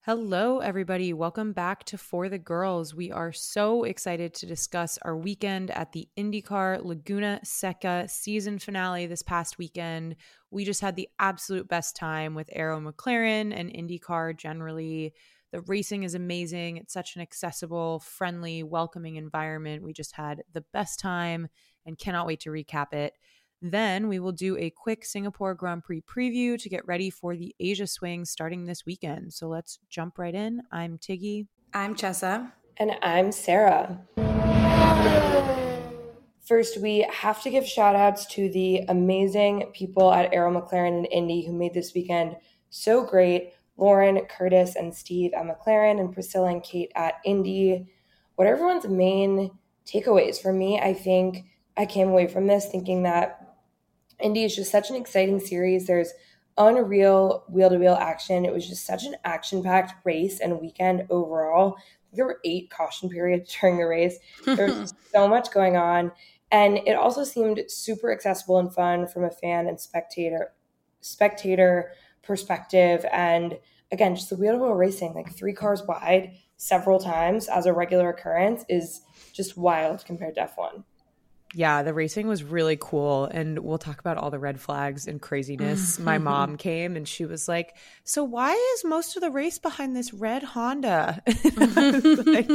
Hello, everybody. Welcome back to For the Girls. We are so excited to discuss our weekend at the IndyCar Laguna Seca season finale this past weekend. We just had the absolute best time with Arrow McLaren and IndyCar generally. The racing is amazing. It's such an accessible, friendly, welcoming environment. We just had the best time and cannot wait to recap it. Then we will do a quick Singapore Grand Prix preview to get ready for the Asia swing starting this weekend. So let's jump right in. I'm Tiggy. I'm Chessa. And I'm Sarah. First, we have to give shout outs to the amazing people at Arrow McLaren and Indy who made this weekend so great. Lauren, Curtis, and Steve at McLaren, and Priscilla and Kate at Indy. What are everyone's main takeaways? For me, I think I came away from this thinking that Indy is just such an exciting series. There's unreal wheel-to-wheel action. It was just such an action-packed race and weekend overall. There were 8 caution periods during the race. There was so much going on. And it also seemed super accessible and fun from a fan and spectator perspective. And again, just the wheel-to-wheel racing, like 3 cars wide several times as a regular occurrence is just wild compared to F1. Yeah, the racing was really cool. And we'll talk about all the red flags and craziness. My mom came and she was like, so why is most of the race behind this red Honda? Like,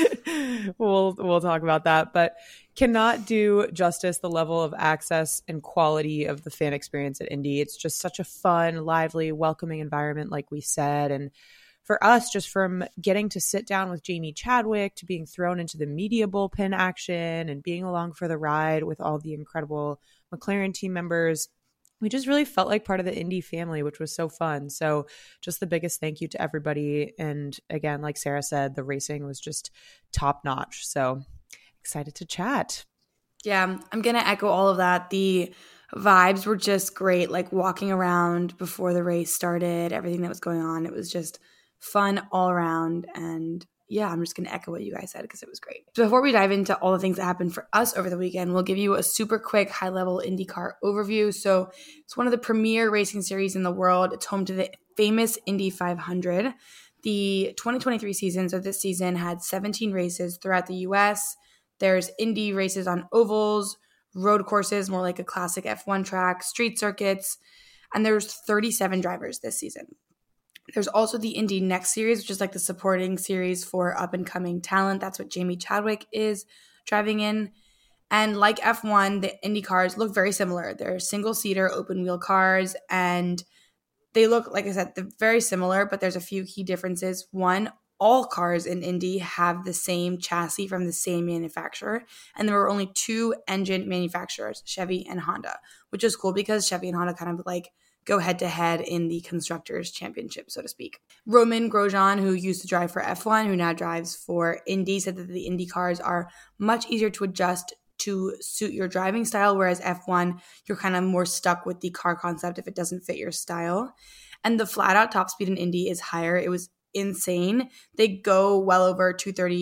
we'll talk about that. But cannot do justice the level of access and quality of the fan experience at Indy. It's just such a fun, lively, welcoming environment, like we said. And for us, just from getting to sit down with Jamie Chadwick to being thrown into the media bullpen action and being along for the ride with all the incredible McLaren team members, we just really felt like part of the Indy family, which was so fun. So just the biggest thank you to everybody. And again, like Sarah said, the racing was just top notch. So excited to chat. Yeah, I'm going to echo all of that. The vibes were just great, like walking around before the race started, everything that was going on. It was just fun all around. And yeah, I'm just going to echo what you guys said because it was great. So before we dive into all the things that happened for us over the weekend, we'll give you a super quick high-level IndyCar overview. So it's one of the premier racing series in the world. It's home to the famous Indy 500. The 2023 season, so this season, had 17 races throughout the U.S. There's Indy races on ovals, road courses, more like a classic F1 track, street circuits, and there's 37 drivers this season. There's also the Indy Next series, which is like the supporting series for up-and-coming talent. That's what Jamie Chadwick is driving in. And like F1, the Indy cars look very similar. They're single-seater, open-wheel cars, and they look, like I said, they're very similar, but there's a few key differences. One, all cars in Indy have the same chassis from the same manufacturer, and there were only 2 engine manufacturers, Chevy and Honda, which is cool because Chevy and Honda kind of like go head-to-head in the Constructors' Championship, so to speak. Romain Grosjean, who used to drive for F1, who now drives for Indy, said that the Indy cars are much easier to adjust to suit your driving style, whereas F1, you're kind of more stuck with the car concept if it doesn't fit your style. And the flat-out top speed in Indy is higher. It was insane. They go well over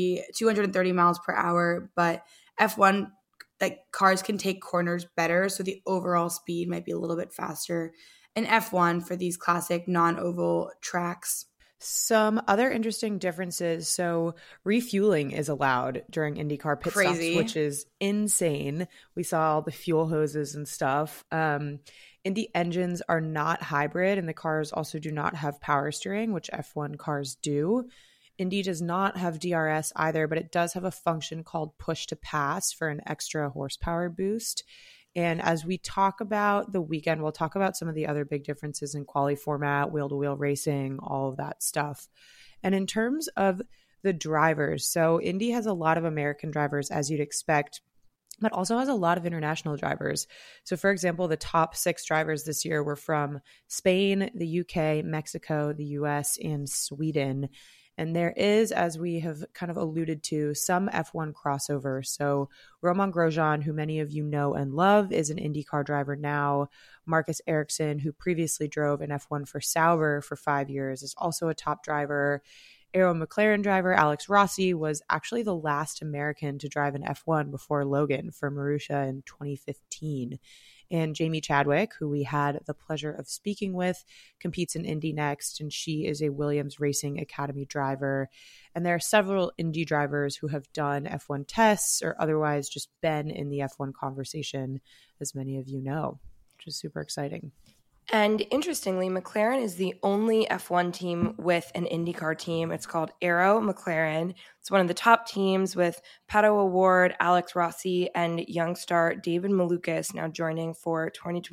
230 miles per hour, but F1, like cars can take corners better, so the overall speed might be a little bit faster in F1 for these classic non-oval tracks. Some other interesting differences. So refueling is allowed during IndyCar pit stops, which is insane. We saw all the fuel hoses and stuff. Indy engines are not hybrid, and the cars also do not have power steering, which F1 cars do. Indy does not have DRS either, but it does have a function called push to pass for an extra horsepower boost. And as we talk about the weekend, we'll talk about some of the other big differences in quali format, wheel-to-wheel racing, all of that stuff. And in terms of the drivers, so Indy has a lot of American drivers, as you'd expect, but also has a lot of international drivers. So for example, the top 6 drivers this year were from Spain, the UK, Mexico, the US, and Sweden. And there is, as we have kind of alluded to, some F1 crossover. So Romain Grosjean, who many of you know and love, is an IndyCar driver now. Marcus Ericsson, who previously drove in F1 for Sauber for 5 years, is also a top driver. Arrow McLaren driver Alex Rossi was actually the last American to drive an F1 before Logan for Marussia in 2015. And Jamie Chadwick, who we had the pleasure of speaking with, competes in Indy next, and she is a Williams Racing Academy driver. And there are several Indy drivers who have done F1 tests or otherwise just been in the F1 conversation, as many of you know, which is super exciting. And interestingly, McLaren is the only F1 team with an IndyCar team. It's called Arrow McLaren. It's one of the top teams with Pato O'Ward, Alex Rossi, and young star David Malukas now joining for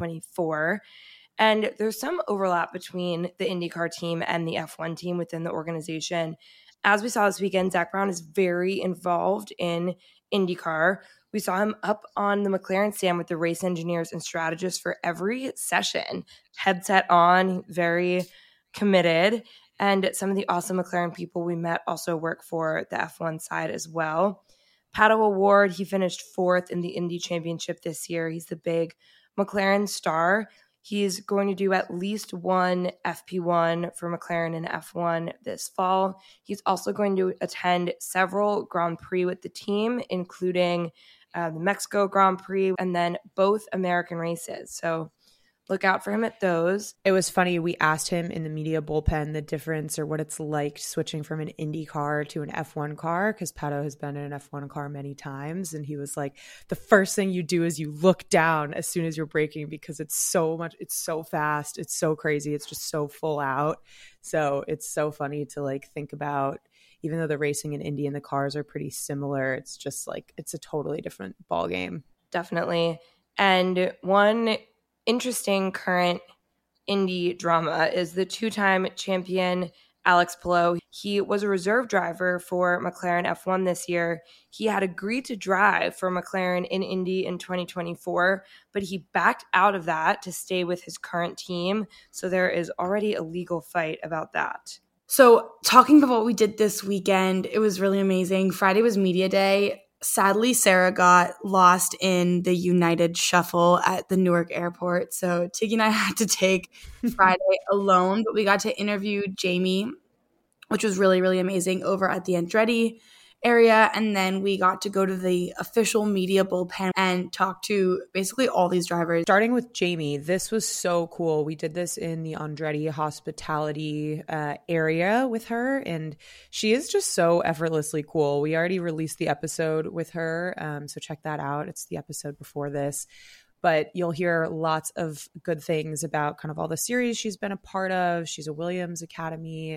2024. And there's some overlap between the IndyCar team and the F1 team within the organization. As we saw this weekend, Zach Brown is very involved in IndyCar. We saw him up on the McLaren stand with the race engineers and strategists for every session. Headset on, very committed. And some of the awesome McLaren people we met also work for the F1 side as well. Pato O'Ward, he finished 4th in the Indy Championship this year. He's the big McLaren star. He's going to do at least one FP1 for McLaren in F1 this fall. He's also going to attend several Grand Prix with the team, including the Mexico Grand Prix and then both American races. So look out for him at those. It was funny. We asked him in the media bullpen the difference or what it's like switching from an Indy car to an F1 car, because Pato has been in an F1 car many times. And he was like, the first thing you do is you look down as soon as you're braking because it's so fast. It's so crazy. It's just so full out. So it's so funny to like think about, even though the racing in Indy and the cars are pretty similar, it's just like, it's a totally different ball game. Definitely. And one interesting current Indy drama is the 2-time champion Alex Palou. He was a reserve driver for McLaren F1 this year. He had agreed to drive for McLaren in Indy in 2024, but he backed out of that to stay with his current team. So there is already a legal fight about that. So talking about what we did this weekend, it was really amazing. Friday was media day. Sadly, Sarah got lost in the United Shuffle at the Newark airport. So Tiggy and I had to take Friday alone, but we got to interview Jamie, which was really, really amazing over at the Andretti area. And then we got to go to the official media bullpen and talk to basically all these drivers. Starting with Jamie, this was so cool. We did this in the Andretti hospitality area with her, and she is just so effortlessly cool. We already released the episode with her, so check that out. It's the episode before this. But you'll hear lots of good things about kind of all the series she's been a part of. She's a Williams Academy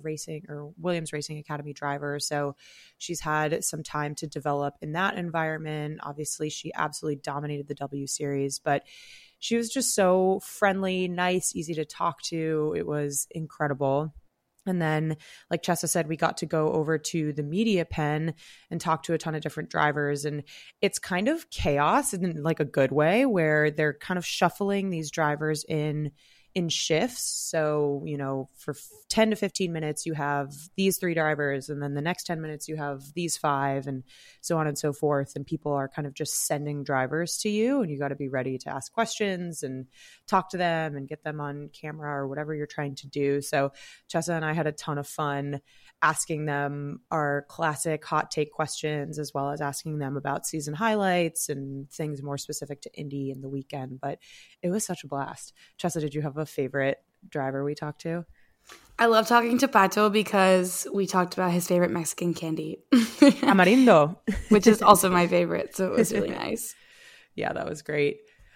Williams Racing Academy driver. So she's had some time to develop in that environment. Obviously, she absolutely dominated the W Series, but she was just so friendly, nice, easy to talk to. It was incredible. And then, like Chessa said, we got to go over to the media pen and talk to a ton of different drivers. And it's kind of chaos in like a good way, where they're kind of shuffling these drivers in shifts. So, you know, for 10 to 15 minutes, you have these 3 drivers, and then the next 10 minutes, you have these 5, and so on and so forth. And people are kind of just sending drivers to you, and you got to be ready to ask questions and talk to them and get them on camera or whatever you're trying to do. So Chessa and I had a ton of fun asking them our classic hot take questions, as well as asking them about season highlights and things more specific to Indy and the weekend. But it was such a blast. Chessa, did you have a favorite driver we talked to? I love talking to Pato because we talked about his favorite Mexican candy. Tamarindo. Which is also my favorite, so it was really nice. Yeah, that was great.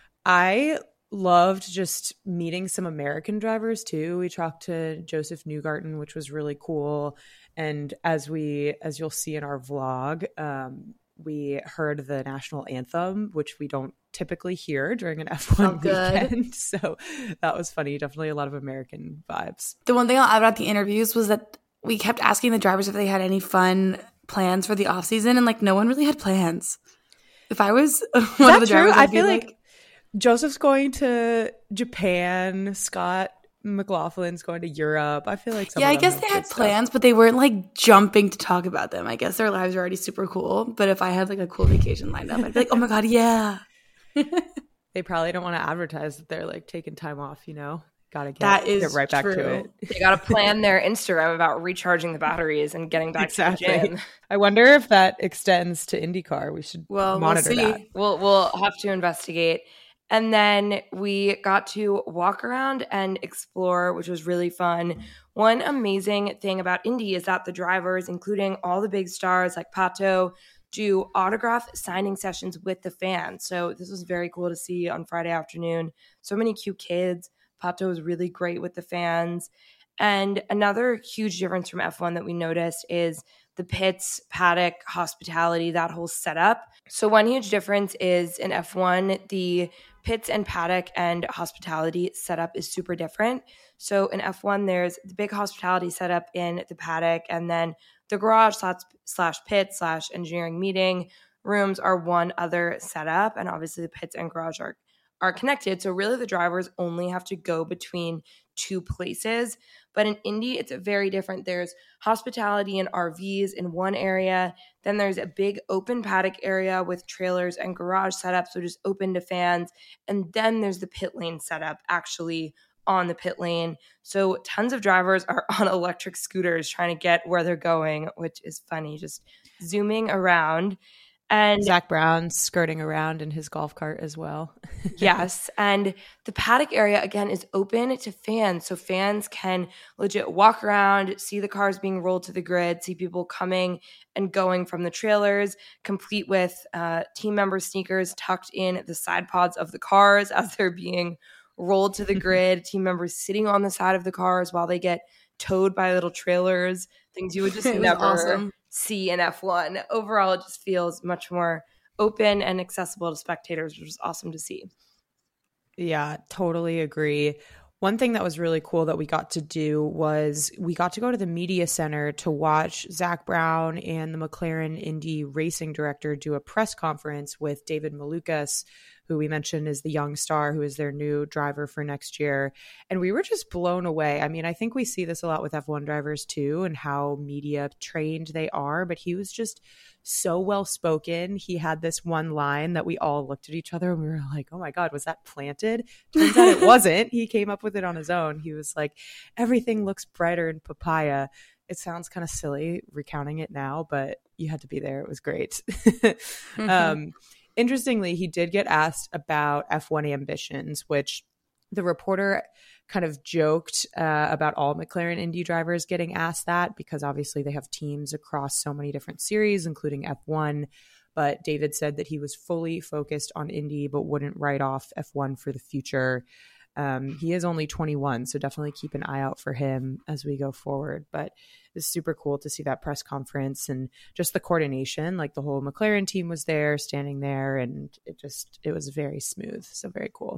I loved just meeting some American drivers too. We talked to Joseph Newgarden, which was really cool. And as you'll see in our vlog, we heard the national anthem, which we don't typically hear during an F1 weekend. So that was funny. Definitely a lot of American vibes. The one thing I'll add about the interviews was that we kept asking the drivers if they had any fun plans for the off season, and like no one really had plans. If I was one of the drivers, I feel like Joseph's going to Japan, Scott McLaughlin's going to Europe. I feel like I guess they had plans, but they weren't like jumping to talk about them. I guess their lives are already super cool. But if I had like a cool vacation lined up, I'd be like, oh my God, yeah. They probably don't want to advertise that they're like taking time off, you know? Gotta get right back to it. They gotta plan their Instagram about recharging the batteries and getting back to the gym. I wonder if that extends to IndyCar. We should monitor that. We'll have to investigate. And then we got to walk around and explore, which was really fun. One amazing thing about Indy is that the drivers, including all the big stars like Pato, do autograph signing sessions with the fans. So this was very cool to see on Friday afternoon. So many cute kids. Pato was really great with the fans. And another huge difference from F1 that we noticed is the pits, paddock, hospitality, that whole setup. So one huge difference is in F1, the pits and paddock and hospitality setup is super different. So in F1, there's the big hospitality setup in the paddock, and then the garage slash pit slash engineering meeting rooms are one other setup. And obviously the pits and garage are connected. So really the drivers only have to go between two places. But in Indy, it's very different. There's hospitality and RVs in one area. Then there's a big open paddock area with trailers and garage setup, so just open to fans. And then there's the pit lane setup actually on the pit lane. So tons of drivers are on electric scooters trying to get where they're going, which is funny, just zooming around. And Zach Brown skirting around in his golf cart as well. Yes. And the paddock area, again, is open to fans. So fans can legit walk around, see the cars being rolled to the grid, see people coming and going from the trailers, complete with team member sneakers tucked in the side pods of the cars as they're being rolled to the grid, team members sitting on the side of the cars while they get towed by little trailers, things you would just never see in F1. Overall, it just feels much more open and accessible to spectators, which is awesome to see. Yeah, totally agree. One thing that was really cool that we got to do was we got to go to the media center to watch Zach Brown and the McLaren Indy racing director do a press conference with David Malukas, who we mentioned is the young star who is their new driver for next year. And we were just blown away. I mean, I think we see this a lot with F1 drivers too, and how media trained they are, but he was just so well spoken. He had this one line that we all looked at each other and we were like, oh my God, was that planted? Turns out it wasn't. He came up with it on his own. He was like, everything looks brighter in papaya. It sounds kind of silly recounting it now, but you had to be there. It was great. Interestingly, he did get asked about F1 ambitions, which the reporter kind of joked about all McLaren Indy drivers getting asked that because obviously they have teams across so many different series, including F1. But David said that he was fully focused on Indy, but wouldn't write off F1 for the future. He is only 21, so definitely keep an eye out for him as we go forward. But it's super cool to see that press conference and just the coordination. Like the whole McLaren team was there, standing there, and it was very smooth. So very cool.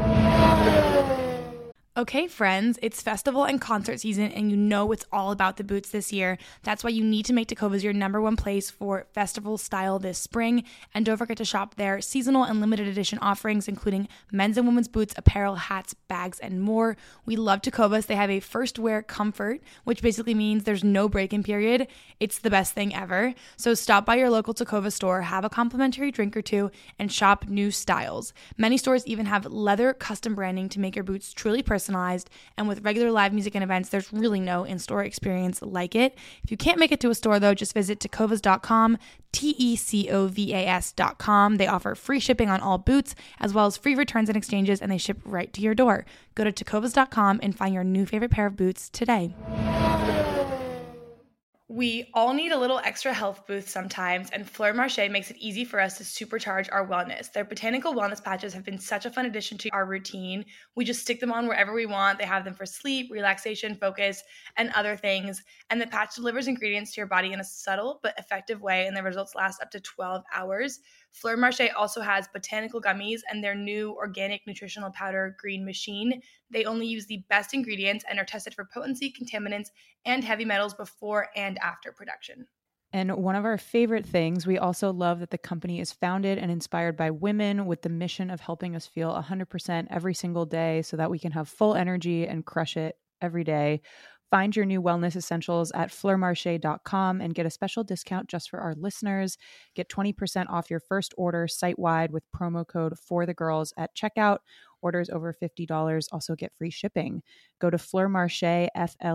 Okay, friends, it's festival and concert season, and you know it's all about the boots this year. That's why you need to make Tecovas your number one place for festival style this spring. And don't forget to shop their seasonal and limited edition offerings, including men's and women's boots, apparel, hats, bags, and more. We love Tecovas. They have a first wear comfort, which basically means there's no break-in period. It's the best thing ever. So stop by your local Tecovas store, have a complimentary drink or two, and shop new styles. Many stores even have leather custom branding to make your boots truly personalized. And with regular live music and events, there's really no in-store experience like it. If you can't make it to a store, though, just visit tecovas.com, tecovas.com. They offer free shipping on all boots, as well as free returns and exchanges, and they ship right to your door. Go to tecovas.com and find your new favorite pair of boots today. We all need a little extra health boost sometimes, and Fleur Marché makes it easy for us to supercharge our wellness. Their botanical wellness patches have been such a fun addition to our routine. We just stick them on wherever we want. They have them for sleep, relaxation, focus, and other things. And the patch delivers ingredients to your body in a subtle but effective way, and the results last up to 12 hours. Fleur Marché also has botanical gummies and their new organic nutritional powder, Green Machine. They only use the best ingredients and are tested for potency, contaminants, and heavy metals before and after production. And one of our favorite things, we also love that the company is founded and inspired by women with the mission of helping us feel 100% every single day so that we can have full energy and crush it every day. Find your new wellness essentials at fleurmarche.com and get a special discount just for our listeners. Get 20% off your first order site-wide with promo code FORTHEGIRLS at checkout. Orders over $50 also get free shipping. Go to fleurmarche,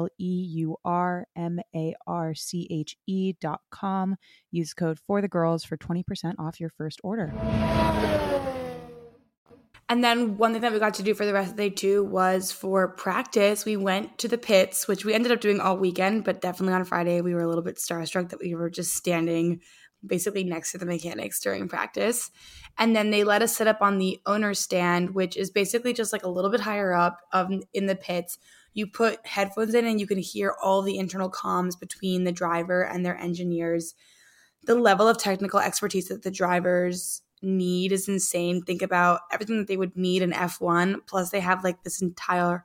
FLEURMARCHE.com. Use code FORTHEGIRLS for 20% off your first order. And then one thing that we got to do for the rest of the day too was for practice, we went to the pits, which we ended up doing all weekend, but definitely on Friday we were a little bit starstruck that we were just standing basically next to the mechanics during practice. And then they let us sit up on the owner's stand, which is basically just like a little bit higher up in the pits. You put headphones in and you can hear all the internal comms between the driver and their engineers. The level of technical expertise that the drivers need is insane. Think about everything that they would need in F1. Plus they have like this entire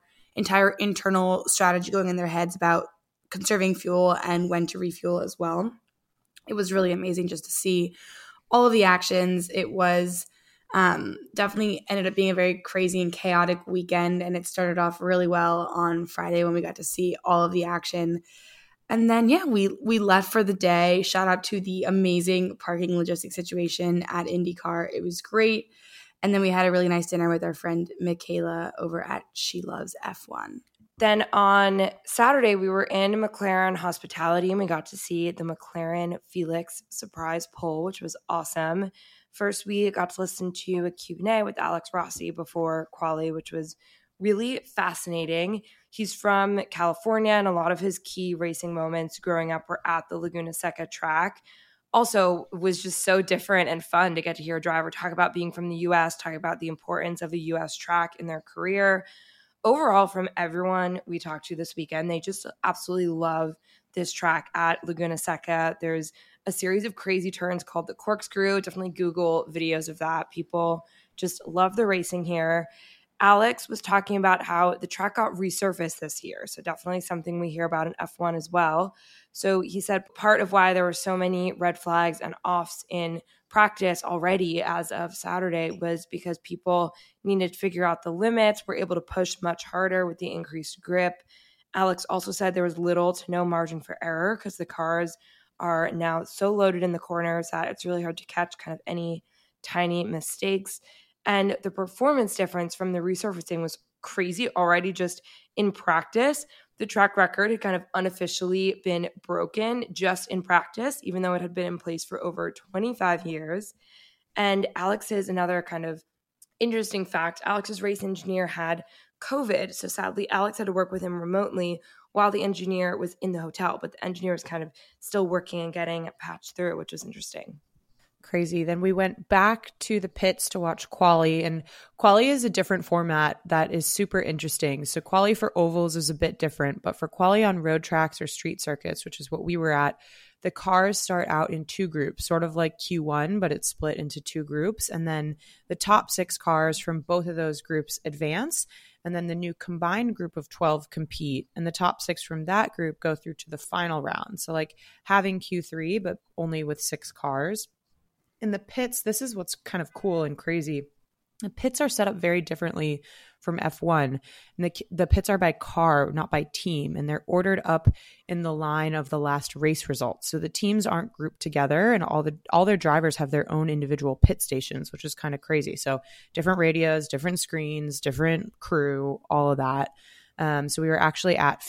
internal strategy going in their heads about conserving fuel and when to refuel as well. It was really amazing just to see all of the actions. It was definitely ended up being a very crazy and chaotic weekend, and it started off really well on Friday when we got to see all of the action. And then, we left for the day. Shout out to the amazing parking logistics situation at IndyCar. It was great. And then we had a really nice dinner with our friend Michaela over at She Loves F1. Then on Saturday, we were in McLaren hospitality and we got to see the McLaren Felix surprise pole, which was awesome. First, we got to listen to a Q&A with Alex Rossi before quali, which was really fascinating. He's from California, and a lot of his key racing moments growing up were at the Laguna Seca track. Also, it was just so different and fun to get to hear a driver talk about being from the U.S., talk about the importance of the U.S. track in their career. Overall, from everyone we talked to this weekend, they just absolutely love this track at Laguna Seca. There's a series of crazy turns called the Corkscrew. Definitely Google videos of that. People just love the racing here. Alex was talking about how the track got resurfaced this year. So definitely something we hear about in F1 as well. So he said part of why there were so many red flags and offs in practice already as of Saturday was because people needed to figure out the limits, were able to push much harder with the increased grip. Alex also said there was little to no margin for error because the cars are now so loaded in the corners that it's really hard to catch kind of any tiny mistakes. And the performance difference from the resurfacing was crazy already just in practice. The track record had kind of unofficially been broken just in practice, even though it had been in place for over 25 years. And Alex's another kind of interesting fact, Alex's race engineer had COVID. So sadly, Alex had to work with him remotely while the engineer was in the hotel, but the engineer was kind of still working and getting patched through, which was interesting. Crazy. Then we went back to the pits to watch quali, and quali is a different format that is super interesting. So quali for ovals is a bit different, but for quali on road tracks or street circuits, which is what we were at, the cars start out in two groups, sort of like Q1, but it's split into two groups. And then the top 6 cars from both of those groups advance. And then the new combined group of 12 compete. And the top 6 from that group go through to the final round. So like having Q3, but only with 6 cars. In the pits, this is what's kind of cool and crazy. The pits are set up very differently from F1. And the pits are by car, not by team. And they're ordered up in the line of the last race results. So the teams aren't grouped together, and all their drivers have their own individual pit stations, which is kind of crazy. So different radios, different screens, different crew, all of that. So we were actually at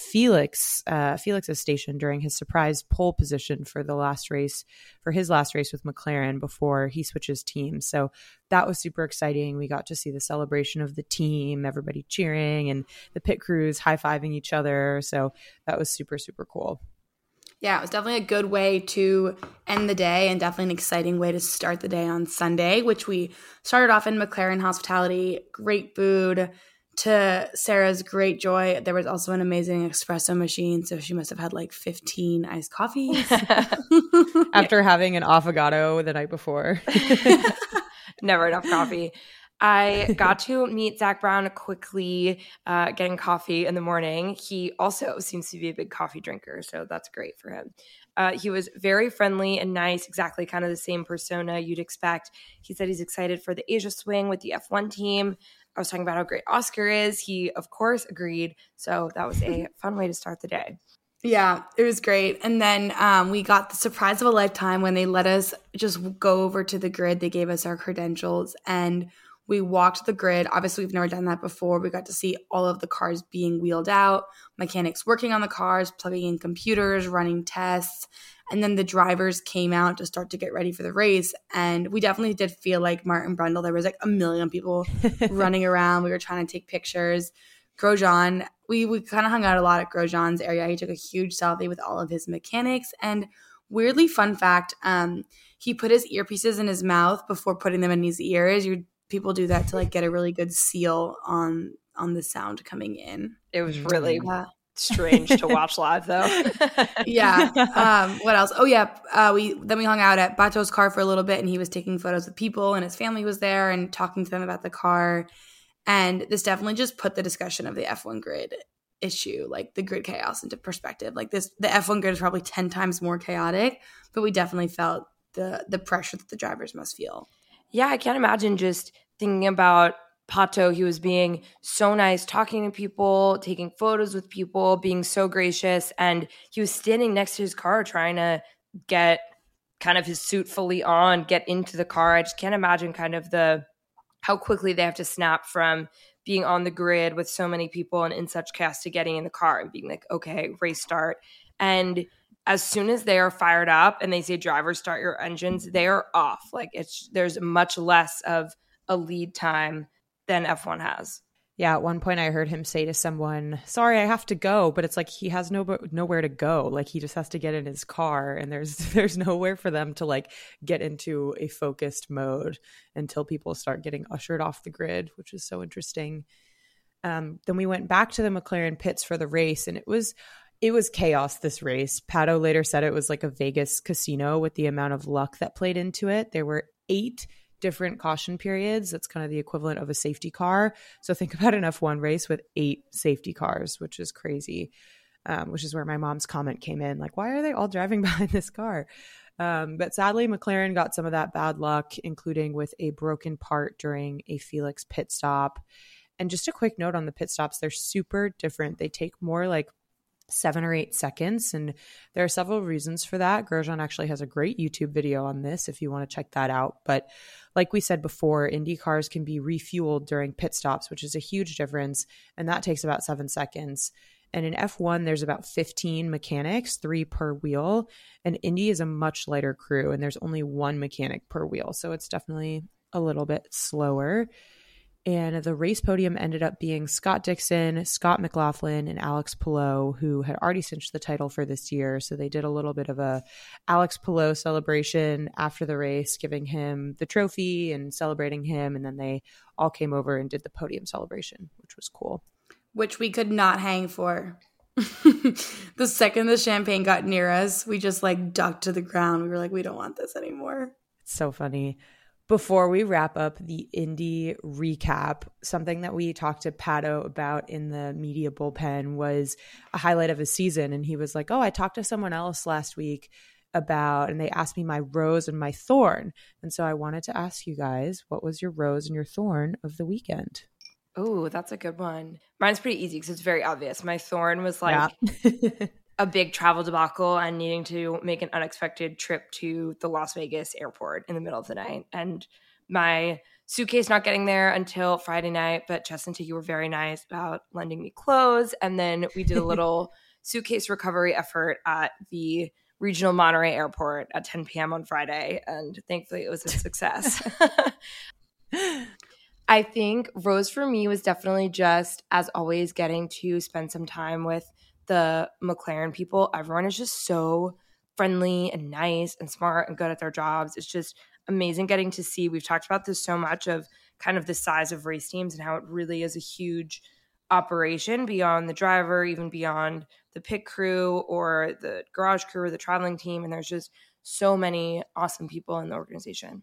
Felix's station during his surprise pole position for his last race with McLaren before he switches teams. So that was super exciting. We got to see the celebration of the team, everybody cheering, and the pit crews high-fiving each other. So that was super, super cool. Yeah, it was definitely a good way to end the day and definitely an exciting way to start the day on Sunday, which we started off in McLaren hospitality. Great food. To Sarah's great joy, there was also an amazing espresso machine, so she must have had like 15 iced coffees. After having an affogato the night before. Never enough coffee. I got to meet Zach Brown quickly getting coffee in the morning. He also seems to be a big coffee drinker, so that's great for him. He was very friendly and nice, exactly kind of the same persona you'd expect. He said he's excited for the Asia swing with the F1 team. I was talking about how great Oscar is. He, of course, agreed. So that was a fun way to start the day. Yeah, it was great. And then we got the surprise of a lifetime when they let us just go over to the grid. They gave us our credentials and we walked the grid. Obviously, we've never done that before. We got to see all of the cars being wheeled out, mechanics working on the cars, plugging in computers, running tests. And then the drivers came out to start to get ready for the race. And we definitely did feel like Martin Brundle. There was like a million people running around. We were trying to take pictures. Grosjean, we kind of hung out a lot at Grosjean's area. He took a huge selfie with all of his mechanics. And weirdly, fun fact, he put his earpieces in his mouth before putting them in his ears. People do that to like get a really good seal on the sound coming in. It was really strange to watch live though. Yeah. What else? Oh yeah. We hung out at Bato's car for a little bit, and he was taking photos with people, and his family was there and talking to them about the car. And this definitely just put the discussion of the F1 grid issue, like the grid chaos, into perspective. Like the F1 grid is probably 10 times more chaotic, but we definitely felt the pressure that the drivers must feel. Yeah, I can't imagine just thinking about Pato. He was being so nice, talking to people, taking photos with people, being so gracious. And he was standing next to his car trying to get kind of his suit fully on, get into the car. I just can't imagine kind of how quickly they have to snap from being on the grid with so many people and in such chaos to getting in the car and being like, okay, race start. And as soon as they are fired up and they say drivers start your engines, they are off. Like there's much less of a lead time than F1 has. Yeah, at one point I heard him say to someone, sorry, I have to go. But it's like he has nowhere to go. Like he just has to get in his car, and there's nowhere for them to like get into a focused mode until people start getting ushered off the grid, which is so interesting. Then we went back to the McLaren pits for the race, and it was chaos, this race. Pato later said it was like a Vegas casino with the amount of luck that played into it. There were 8 different caution periods. That's kind of the equivalent of a safety car. So think about an F1 race with 8 safety cars, which is crazy, which is where my mom's comment came in. Like, why are they all driving behind this car? But sadly, McLaren got some of that bad luck, including with a broken part during a Felix pit stop. And just a quick note on the pit stops, they're super different. They take more like 7 or 8 seconds. And there are several reasons for that. Grosjean actually has a great YouTube video on this if you want to check that out. But like we said before, Indy cars can be refueled during pit stops, which is a huge difference. And that takes about 7 seconds. And in F1, there's about 15 mechanics, 3 per wheel. And Indy is a much lighter crew, and there's only 1 mechanic per wheel. So it's definitely a little bit slower. And the race podium ended up being Scott Dixon, Scott McLaughlin, and Alex Palou, who had already cinched the title for this year. So they did a little bit of a Alex Palou celebration after the race, giving him the trophy and celebrating him. And then they all came over and did the podium celebration, which was cool. Which we could not hang for. The second the champagne got near us, we just like ducked to the ground. We were like, we don't want this anymore. It's so funny. Before we wrap up the Indy recap, something that we talked to Pato about in the media bullpen was a highlight of his season. And he was like, oh, I talked to someone else last week about, and they asked me my rose and my thorn. And so I wanted to ask you guys, what was your rose and your thorn of the weekend? Oh, that's a good one. Mine's pretty easy because it's very obvious. My thorn was like a big travel debacle and needing to make an unexpected trip to the Las Vegas airport in the middle of the night. And my suitcase not getting there until Friday night, but Chess and Tiki were very nice about lending me clothes. And then we did a little suitcase recovery effort at the regional Monterey airport at 10 p.m. on Friday. And thankfully it was a success. I think rose for me was definitely just, as always, getting to spend some time with the McLaren people. Everyone is just so friendly and nice and smart and good at their jobs. It's just amazing getting to see. We've talked about this so much of kind of the size of race teams and how it really is a huge operation beyond the driver, even beyond the pit crew or the garage crew or the traveling team. And there's just so many awesome people in the organization.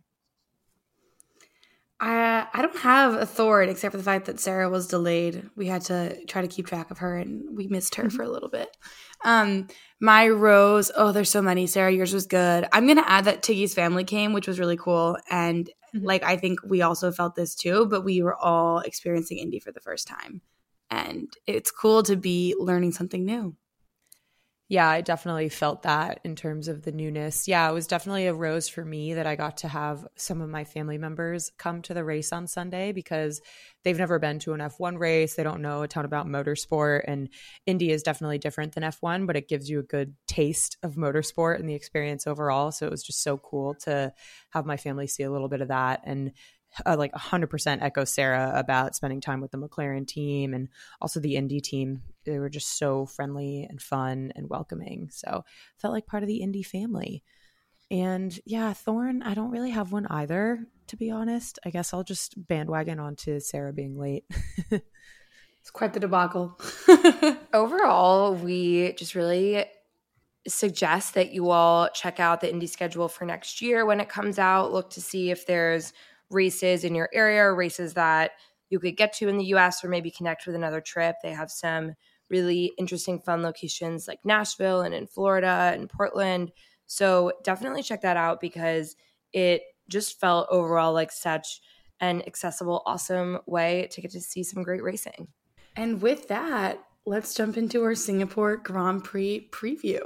I don't have a thorn except for the fact that Sarah was delayed. We had to try to keep track of her, and we missed her for a little bit. My rose, there's so many. Sarah, yours was good. I'm going to add that Tiggy's family came, which was really cool. And like, I think we also felt this too, but we were all experiencing Indy for the first time. And it's cool to be learning something new. Yeah, I definitely felt that in terms of the newness. Yeah, it was definitely a rose for me that I got to have some of my family members come to the race on Sunday because they've never been to an F1 race. They don't know a ton about motorsport, and Indy is definitely different than F1, but it gives you a good taste of motorsport and the experience overall. So it was just so cool to have my family see a little bit of that, and like 100% echo Sarah about spending time with the McLaren team and also the Indy team. They were just so friendly and fun and welcoming. So felt like part of the Indy family. And yeah, Thorn, I don't really have one either, to be honest. I guess I'll just bandwagon onto Sarah being late. It's quite the debacle. Overall, we just really suggest that you all check out the Indy schedule for next year when it comes out. Look to see if there's races in your area or races that you could get to in the US or maybe connect with another trip. They have some really interesting, fun locations like Nashville and in Florida and Portland. So definitely check that out because it just felt overall like such an accessible, awesome way to get to see some great racing. And with that, let's jump into our Singapore Grand Prix preview.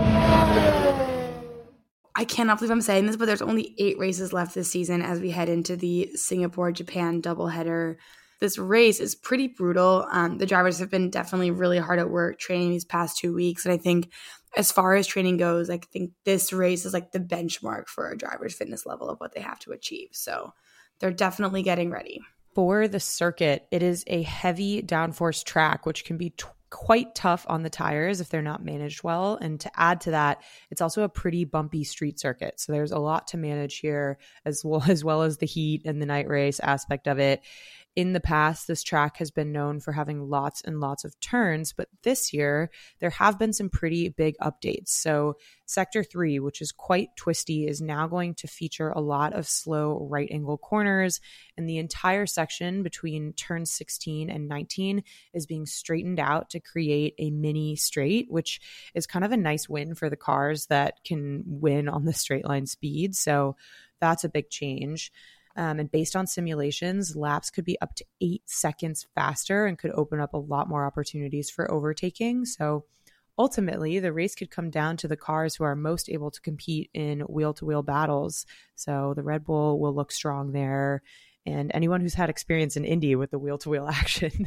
I cannot believe I'm saying this, but there's only 8 races left this season as we head into the Singapore-Japan doubleheader. This race is pretty brutal. The drivers have been definitely really hard at work training these past 2 weeks. And I think as far as training goes, I think this race is like the benchmark for a driver's fitness level of what they have to achieve. So they're definitely getting ready. For the circuit, it is a heavy downforce track, which can be quite tough on the tires if they're not managed well. And to add to that, it's also a pretty bumpy street circuit. So there's a lot to manage here as well as the heat and the night race aspect of it. In the past, this track has been known for having lots and lots of turns, but this year there have been some pretty big updates. So Sector 3, which is quite twisty, is now going to feature a lot of slow right angle corners, and the entire section between turns 16 and 19 is being straightened out to create a mini straight, which is kind of a nice win for the cars that can win on the straight line speed. So that's a big change. And based on simulations, laps could be up to 8 seconds faster and could open up a lot more opportunities for overtaking. So ultimately, the race could come down to the cars who are most able to compete in wheel-to-wheel battles. So the Red Bull will look strong there. And anyone who's had experience in Indy with the wheel-to-wheel action.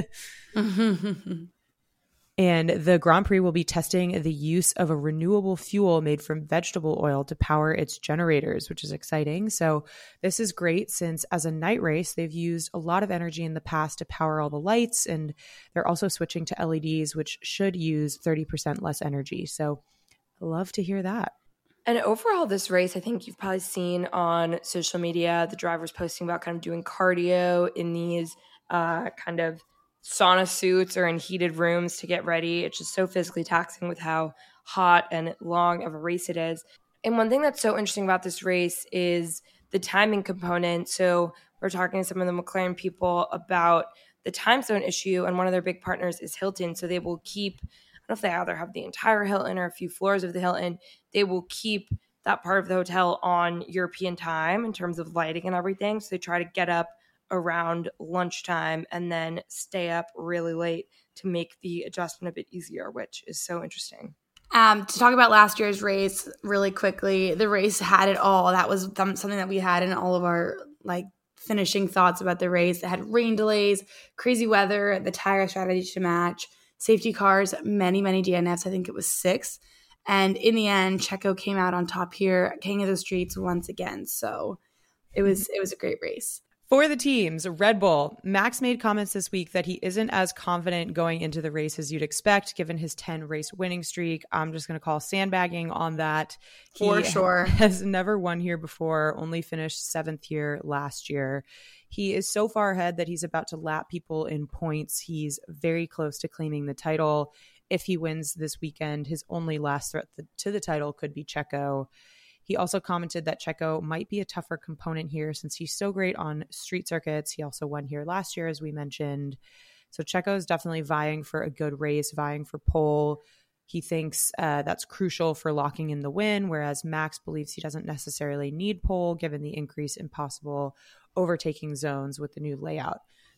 And the Grand Prix will be testing the use of a renewable fuel made from vegetable oil to power its generators, which is exciting. So this is great since as a night race, they've used a lot of energy in the past to power all the lights, and they're also switching to LEDs, which should use 30% less energy. So I love to hear that. And overall, this race, I think you've probably seen on social media, the drivers posting about kind of doing cardio in these kind of sauna suits or in heated rooms to get ready. It's just so physically taxing with how hot and long of a race it is. And one thing that's so interesting about this race is the timing component. So we're talking to some of the McLaren people about the time zone issue, and one of their big partners is Hilton. So they will keep, I don't know if they either have the entire Hilton or a few floors of the Hilton, they will keep that part of the hotel on European time in terms of lighting and everything. So they try to get up around lunchtime and then stay up really late to make the adjustment a bit easier, which is so interesting. To talk about last year's race really quickly, the race had it all. That was something that we had in all of our finishing thoughts about the race. It had rain delays, crazy weather, the tire strategy to match, safety cars, many DNFs. I think it was 6. And in the end, Checo came out on top here, king of the streets once again. So it was a great race. For the teams, Red Bull, Max made comments this week that he isn't as confident going into the race as you'd expect, given his 10-race winning streak. I'm just going to call sandbagging on that. For sure. He has never won here before, only finished 7th here last year. He is so far ahead that he's about to lap people in points. He's very close to claiming the title. If he wins this weekend, his only last threat to the title could be Checo. He also commented that Checo might be a tougher component here since he's so great on street circuits. He also won here last year, as we mentioned. So Checo is definitely vying for a good race, vying for pole. He thinks that's crucial for locking in the win, whereas Max believes he doesn't necessarily need pole given the increase in possible overtaking zones with the new layout.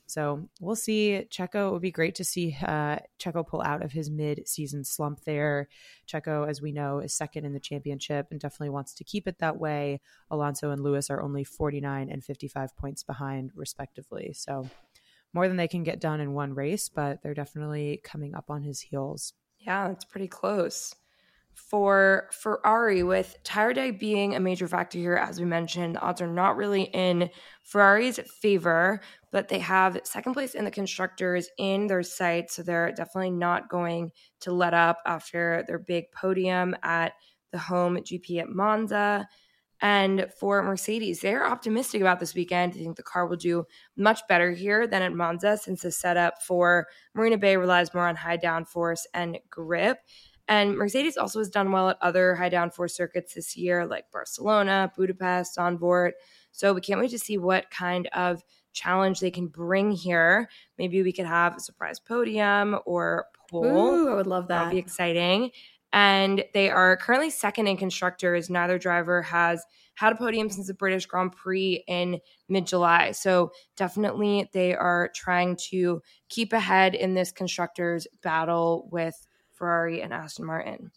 So we'll see. Checo, it would be great to see Checo pull out of his mid-season slump there. Checo, as we know, is second in the championship and definitely wants to keep it that way. Alonso and Lewis are only 49 and 55 points behind, respectively. So more than they can get done in one race, but they're definitely coming up on his heels. Yeah, that's pretty close. For Ferrari, with tire day being a major factor here, as we mentioned, the odds are not really in Ferrari's favor, but they have second place in the constructors in their sights, so they're definitely not going to let up after their big podium at the home GP at Monza. And for Mercedes, they're optimistic about this weekend. I think the car will do much better here than at Monza, since the setup for Marina Bay relies more on high downforce and grip. And Mercedes also has done well at other high downforce circuits this year, like Barcelona, Budapest, Zandvoort. So we can't wait to see what kind of challenge they can bring here. Maybe we could have a surprise podium or pole. Ooh, I would love that. That would be exciting. And they are currently second in constructors. Neither driver has had a podium since the British Grand Prix in mid-July. So definitely they are trying to keep ahead in this constructors battle with Ferrari and Aston Martin.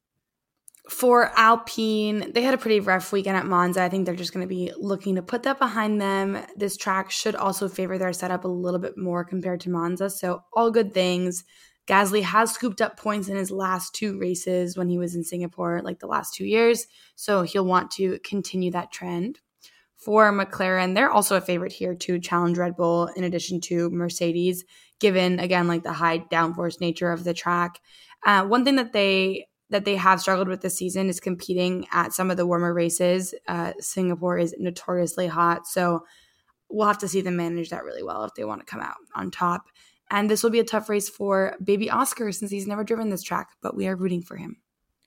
For Alpine, they had a pretty rough weekend at Monza. I think they're just going to be looking to put that behind them. This track should also favor their setup a little bit more compared to Monza. So all good things. Gasly has scooped up points in his last two races when he was in Singapore, like the last 2 years. So he'll want to continue that trend. For McLaren, they're also a favorite here to challenge Red Bull in addition to Mercedes, given, again, like the high downforce nature of the track. One thing that they have struggled with this season is competing at some of the warmer races. Singapore is notoriously hot, so we'll have to see them manage that really well if they want to come out on top. And this will be a tough race for baby Oscar since he's never driven this track, but we are rooting for him.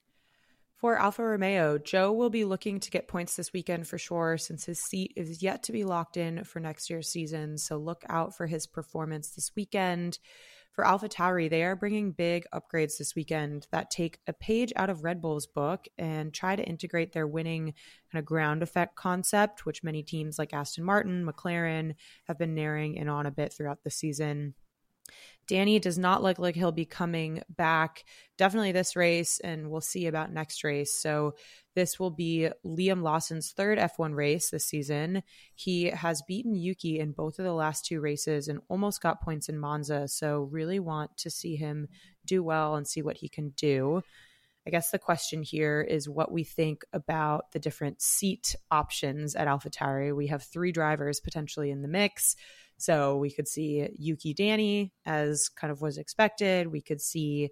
For Alfa Romeo, Joe will be looking to get points this weekend for sure, since his seat is yet to be locked in for next year's season. So look out for his performance this weekend. For AlphaTauri, they are bringing big upgrades this weekend that take a page out of Red Bull's book and try to integrate their winning kind of ground effect concept, which many teams like Aston Martin, McLaren have been narrowing in on a bit throughout the season. Danny does not look like he'll be coming back definitely this race, and we'll see about next race. So this will be Liam Lawson's third F1 race this season. He has beaten Yuki in both of the last two races and almost got points in Monza. So really want to see him do well and see what he can do. I guess the question here is what we think about the different seat options at AlphaTauri. We have three drivers potentially in the mix. So we could see Yuki Danny as kind of was expected. We could see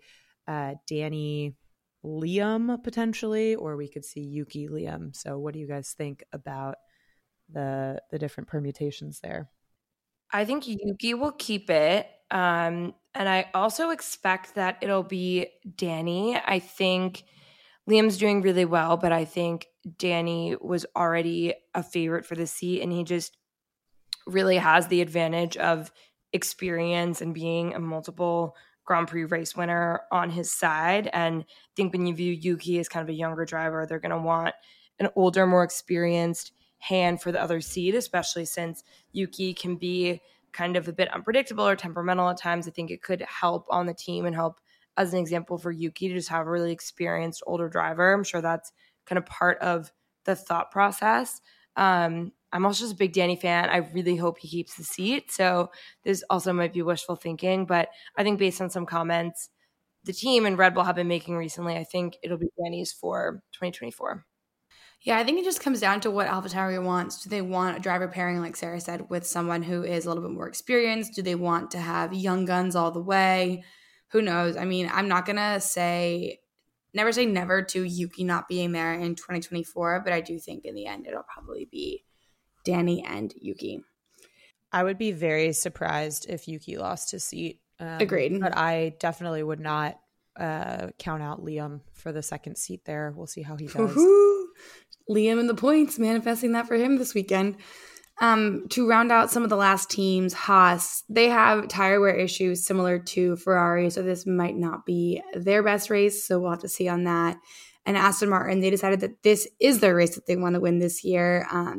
Danny Liam potentially, or we could see Yuki Liam. So what do you guys think about the different permutations there? I think Yuki will keep it. And I also expect that it'll be Danny. I think Liam's doing really well, but I think Danny was already a favorite for the seat, and he just really has the advantage of experience and being a multiple Grand Prix race winner on his side. And I think when you view Yuki as kind of a younger driver, they're going to want an older, more experienced hand for the other seat, especially since Yuki can be kind of a bit unpredictable or temperamental at times. I think it could help on the team and help as an example for Yuki to just have a really experienced older driver. I'm sure that's kind of part of the thought process. I'm also just a big Danny fan. I really hope he keeps the seat. So this also might be wishful thinking, but I think based on some comments the team and Red Bull have been making recently, I think it'll be Danny's for 2024. Yeah, I think it just comes down to what AlphaTauri wants. Do they want a driver pairing, like Sarah said, with someone who is a little bit more experienced? Do they want to have young guns all the way? Who knows? I mean, I'm not going to never say never to Yuki not being there in 2024, but I do think in the end it'll probably be Danny and Yuki. I would be very surprised if Yuki lost his seat. Agreed. But I definitely would not count out Liam for the second seat there. We'll see how he does. Woo-hoo! Liam and the points, manifesting that for him this weekend. To round out some of the last teams, Haas, they have tire wear issues similar to Ferrari, so this might not be their best race, so we'll have to see on that. And Aston Martin, they decided that this is their race that they want to win this year.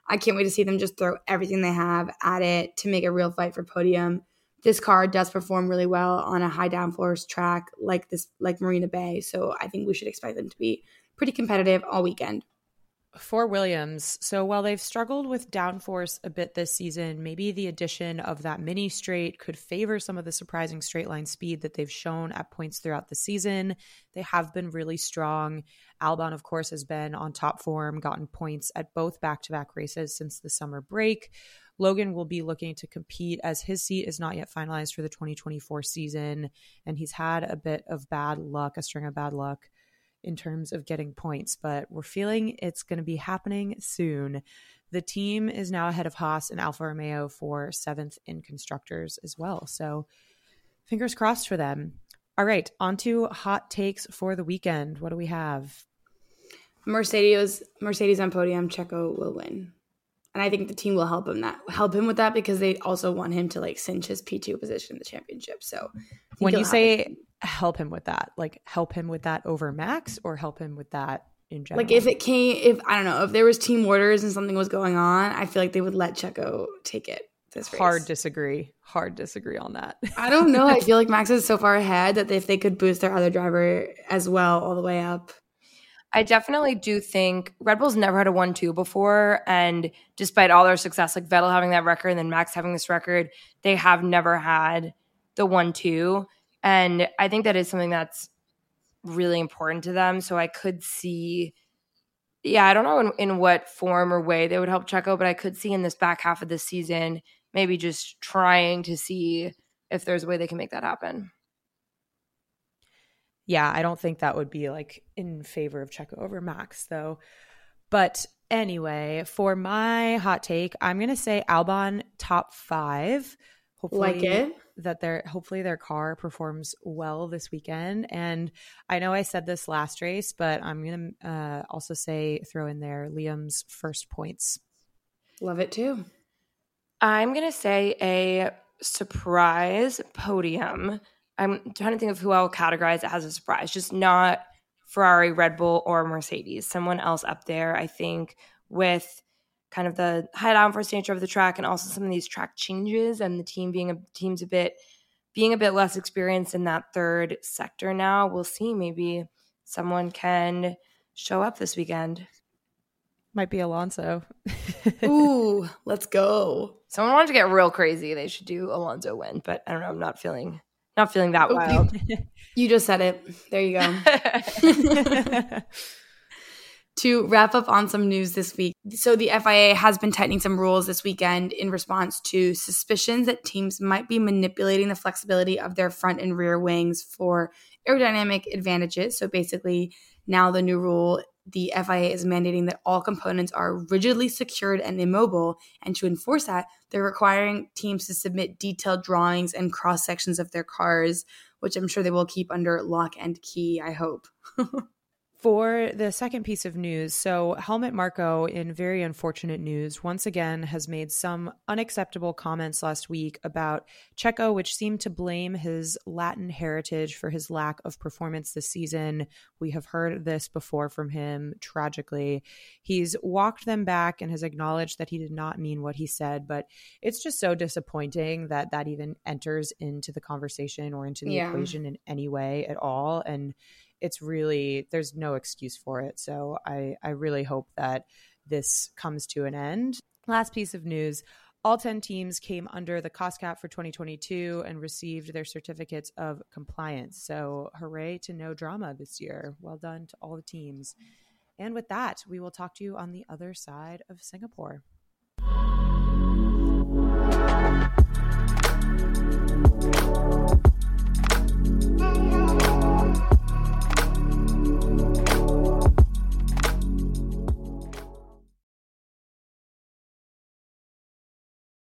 I can't wait to see them just throw everything they have at it to make a real fight for podium. This car does perform really well on a high downforce track like Marina Bay. So I think we should expect them to be pretty competitive all weekend. For Williams, so while they've struggled with downforce a bit this season, maybe the addition of that mini straight could favor some of the surprising straight line speed that they've shown at points throughout the season. They have been really strong. Albon, of course, has been on top form, gotten points at both back-to-back races since the summer break. Logan will be looking to compete as his seat is not yet finalized for the 2024 season, and he's had a bit of bad luck, a string of bad luck in terms of getting points, but we're feeling it's going to be happening soon. The team is now ahead of Haas and Alfa Romeo for 7th in constructors as well. So fingers crossed for them. All right, on to hot takes for the weekend. What do we have? Mercedes on podium, Checo will win. And I think the team will help him with that because they also want him to like cinch his P2 position in the championship. So when you say help him with that, like help him with that over Max or help him with that in general? Like if I don't know, if there was team orders and something was going on, I feel like they would let Checo take it this race. Hard disagree on that. I don't know. I feel like Max is so far ahead that if they could boost their other driver as well all the way up. I definitely do think Red Bull's never had a 1-2 before, and despite all their success, like Vettel having that record and then Max having this record, they have never had the 1-2, and I think that is something that's really important to them. So I could see, I don't know in what form or way they would help Checo, but I could see in this back half of the season maybe just trying to see if there's a way they can make that happen. Yeah, I don't think that would be like in favor of Checo over Max though. But anyway, for my hot take, I'm going to say Albon top 5. Hopefully hopefully their car performs well this weekend. And I know I said this last race, but I'm going to also throw in there Liam's first points. Love it too. I'm going to say a surprise podium. I'm trying to think of who I'll categorize as a surprise, just not Ferrari, Red Bull, or Mercedes. Someone else up there, I think, with kind of the high downforce nature of the track and also some of these track changes and the team being a bit less experienced in that third sector now. We'll see. Maybe someone can show up this weekend. Might be Alonso. Ooh, let's go. Someone wanted to get real crazy. They should do Alonso win, but I don't know. I'm not feeling that wild. You just said it. There you go. To wrap up on some news this week. So the FIA has been tightening some rules this weekend in response to suspicions that teams might be manipulating the flexibility of their front and rear wings for aerodynamic advantages. So basically now the new rule, the FIA is mandating that all components are rigidly secured and immobile. And to enforce that, they're requiring teams to submit detailed drawings and cross sections of their cars, which I'm sure they will keep under lock and key, I hope. For the second piece of news, so Helmut Marko, in very unfortunate news, once again has made some unacceptable comments last week about Checo, which seemed to blame his Latin heritage for his lack of performance this season. We have heard this before from him, tragically. He's walked them back and has acknowledged that he did not mean what he said, but it's just so disappointing that that even enters into the conversation or into the equation in any way at all. And it's really, there's no excuse for it. So I really hope that this comes to an end. Last piece of news, all 10 teams came under the cost cap for 2022 and received their certificates of compliance. So hooray to no drama this year. Well done to all the teams. And with that, we will talk to you on the other side of Singapore.